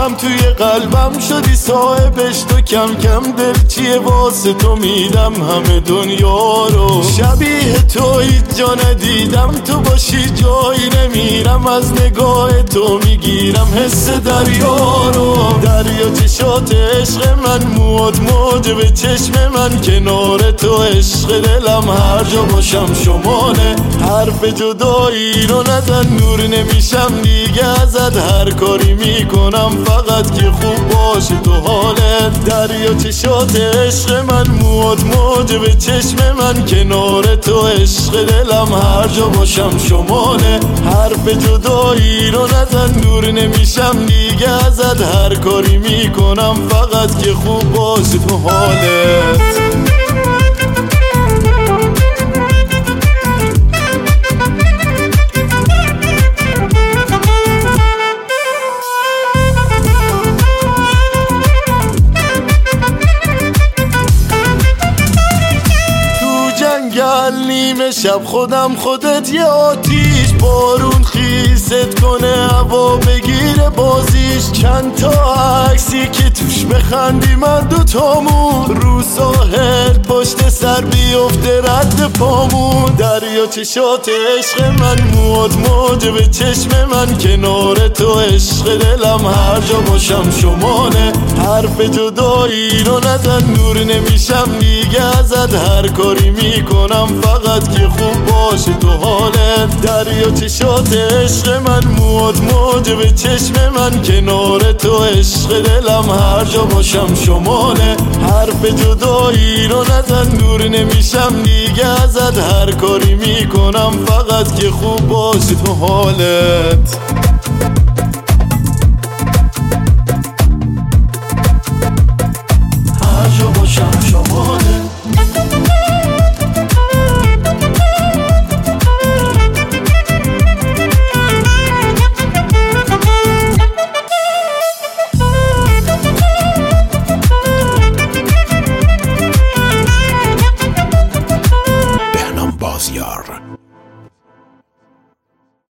هم توی قلبم شدی صاحبش، تو کم کم دل چیه واسه تو میدم همه دنیا رو. شبیه تو هیچ جا ندیدم، تو باشی جایی نمیرم، از نگاه تو میگیرم حس دریا رو. دریا چشات عشق من، مواد موج به چشم من، کنار تو عشق دلم هر جا باشم شماله. حرف جدایی رو نزن، نور نمیشم دیگه ازت، هر کاری میکنم فقط که خوب باشه تو حالت. دریا چشات عشق من، مواد موج به چشم من، کنار تو عشق دلم هر جا باشم شماله. حرف جدایی رو نزن، نور نمیشم دیگه ازت، هر کاری میکنم فقط که خوب باشه تو حالت. نیمه شب خودم خودت یه آتیش، بارون خیست کنه هوا بگیره بازیش. چند تا عکسی که توش بخندی من دوتامون، رو ساحل پشت سر بیفته رد پامون. دریا چشات عشق من، مواد موج به چشم من، کنار تو عشق دلم هر جا باشم شماله. حرف جدایی رو نزن، نور نمیشم دیگه ازت، هر کاری میکنم فقط که خوب باشه تو حالت. دریا چشات عشق من، مواد موج به چشم من، کنار تو عشق دلم هر جا باشم شماله. حرف جدایی رو نزن، نور نمیشم دیگه ازت، هر کاری میکنم فقط که خوب باشه تو حالت.